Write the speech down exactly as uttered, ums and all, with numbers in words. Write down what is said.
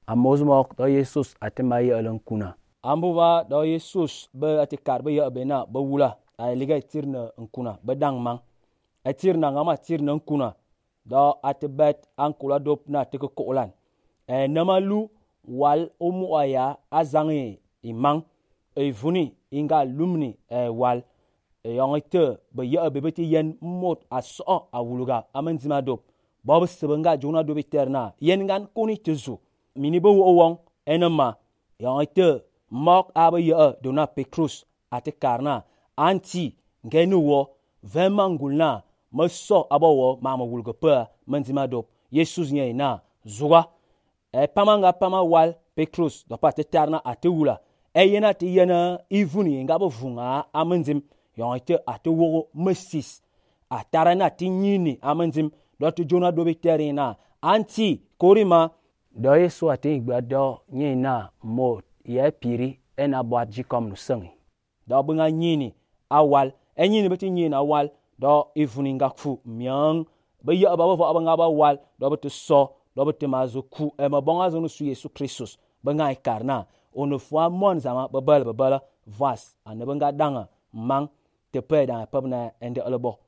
Amozmok do Yesus atema ye'elen kuna. Ambuva do Yesus be atikar be ye'bena be wula ay liga tirna nkuna be dangmang. Atirna ngama tirna nkuna do atibet ankula dop na tike kolan. E namalu wal omu aya azangi imang e vuni inga lumni e wal e yongite be ye'be beti yen mot aso awuluga amenzima dop. Bob sebenga jona do biterna yen gan koni tezu mini bo wong enema yongite mok abe ye dona Petrus atikarna anti ngenu wo vemangulna maso abawo mama wulga pa menzima dop Jesus nye na zuga e pamanga pama wal Petrus do patitarna atewula e yena ti yena ivuni ngabo vunga amenzim yongite atewo mesis atarana tinyini amenzim do to jona do biterina anti korima do Yesu ati igba do nye na mo ye piri ena boat jikom no sangi do bunga nyini awal enyini beti nyini awal do ivuni ngakfu myang be ya ba ba ba ba wal do beti so do beti mazo ku e mabonga zo no su Yesu Christus benga ikarna ono fwa mon zama babal babala vas ane benga danga mang te pe da pabna ende alebo